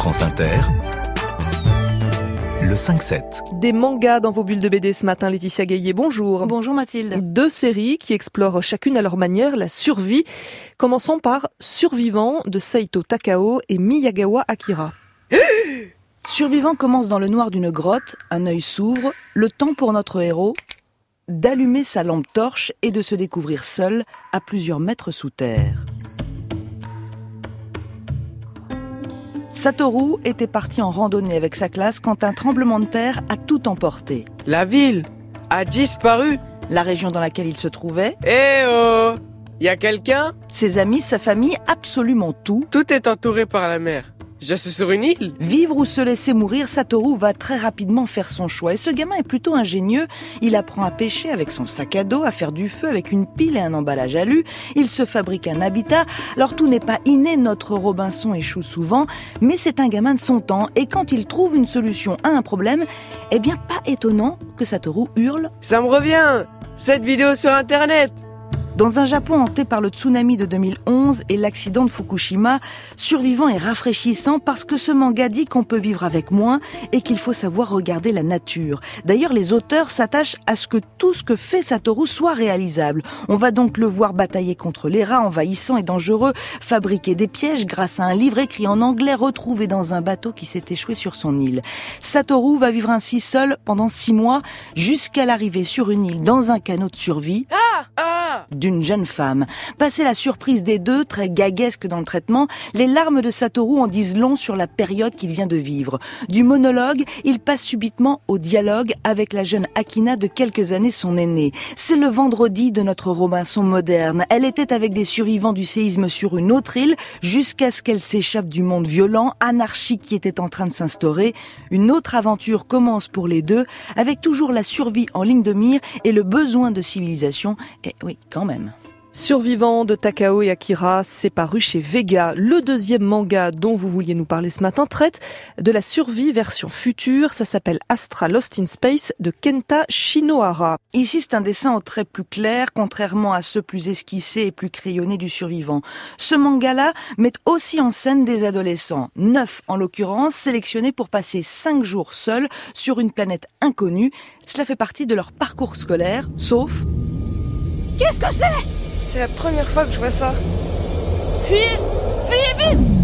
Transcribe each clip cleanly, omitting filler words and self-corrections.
France Inter, le 5-7. Des mangas dans vos bulles de BD ce matin, Laetitia Gaillet, bonjour. Bonjour Mathilde. 2 séries qui explorent chacune à leur manière la survie. Commençons par Survivant de Saito Takao et Miyagawa Akira. Survivant commence dans le noir d'une grotte, un œil s'ouvre, le temps pour notre héros d'allumer sa lampe torche et de se découvrir seul à plusieurs mètres sous terre. Satoru était parti en randonnée avec sa classe quand un tremblement de terre a tout emporté. La ville a disparu. La région dans laquelle il se trouvait, Eh oh, y a quelqu'un? ses amis, sa famille, absolument tout. Tout est entouré par la mer. Je suis sur une île. Vivre ou se laisser mourir, Satoru va très rapidement faire son choix. Et ce gamin est plutôt ingénieux. Il apprend à pêcher avec son sac à dos, à faire du feu avec une pile et un emballage alu. Il se fabrique un habitat. Alors tout n'est pas inné, notre Robinson échoue souvent, mais c'est un gamin de son temps. Et quand il trouve une solution à un problème, eh bien pas étonnant que Satoru hurle. Ça me revient. Cette vidéo sur Internet. Dans un Japon hanté par le tsunami de 2011 et l'accident de Fukushima, Survivant est rafraîchissant parce que ce manga dit qu'on peut vivre avec moins et qu'il faut savoir regarder la nature. D'ailleurs, les auteurs s'attachent à ce que tout ce que fait Satoru soit réalisable. On va donc le voir batailler contre les rats envahissants et dangereux, fabriquer des pièges grâce à un livre écrit en anglais retrouvé dans un bateau qui s'est échoué sur son île. Satoru va vivre ainsi seul pendant 6 mois jusqu'à l'arrivée sur une île dans un canot de survie. D'une jeune femme. Passé la surprise des deux, très gaguesque dans le traitement, les larmes de Satoru en disent long sur la période qu'il vient de vivre. Du monologue, il passe subitement au dialogue avec la jeune Akina de quelques années son aînée. C'est le vendredi de notre Robinson moderne. Elle était avec des survivants du séisme sur une autre île jusqu'à ce qu'elle s'échappe du monde violent, anarchique qui était en train de s'instaurer. Une autre aventure commence pour les deux, avec toujours la survie en ligne de mire et le besoin de civilisation. Et oui, quand même. Survivant de Takao et Akira, c'est paru chez Vega. Le deuxième manga dont vous vouliez nous parler ce matin traite de la survie version future. Ça s'appelle Astra Lost in Space de Kenta Shinohara. Ici, c'est un dessin au trait plus clair, contrairement à ceux plus esquissés et plus crayonnés du Survivant. Ce manga-là met aussi en scène des adolescents, 9 en l'occurrence, sélectionnés pour passer 5 jours seuls sur une planète inconnue. Cela fait partie de leur parcours scolaire, sauf... Qu'est-ce que c'est? C'est la première fois que je vois ça. Fuyez! Fuyez vite!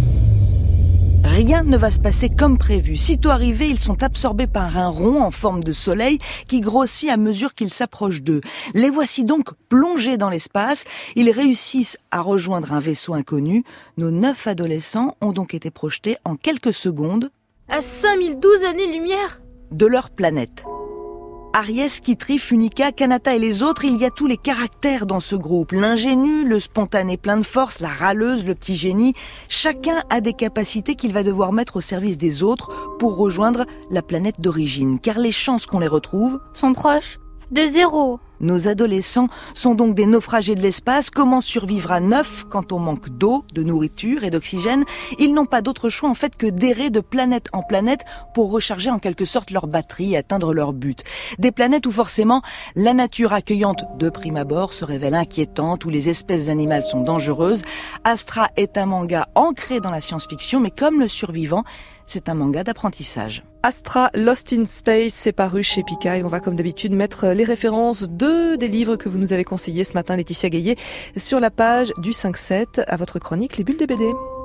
Rien ne va se passer comme prévu. Sitôt arrivés, ils sont absorbés par un rond en forme de soleil qui grossit à mesure qu'ils s'approchent d'eux. Les voici donc plongés dans l'espace. Ils réussissent à rejoindre un vaisseau inconnu. Nos 9 adolescents ont donc été projetés en quelques secondes À 5012 années-lumière! de leur planète. Aries, Kitri, Funica, Kanata et les autres, il y a tous les caractères dans ce groupe. L'ingénu, le spontané plein de force, la râleuse, le petit génie. Chacun a des capacités qu'il va devoir mettre au service des autres pour rejoindre la planète d'origine. Car les chances qu'on les retrouve Sont proches de 0. Nos adolescents sont donc des naufragés de l'espace. Comment survivre à 9 quand on manque d'eau, de nourriture et d'oxygène? Ils n'ont pas d'autre choix en fait que d'errer de planète en planète pour recharger en quelque sorte leur batterie et atteindre leur but. Des planètes où forcément la nature accueillante de prime abord se révèle inquiétante, où les espèces animales sont dangereuses. Astra est un manga ancré dans la science-fiction, mais comme le Survivant, c'est un manga d'apprentissage. Astra Lost in Space, c'est paru chez Pika et on va comme d'habitude mettre les références des livres que vous nous avez conseillés ce matin, Laetitia Gaillet, sur la page du 5-7 à votre chronique Les Bulles des BD.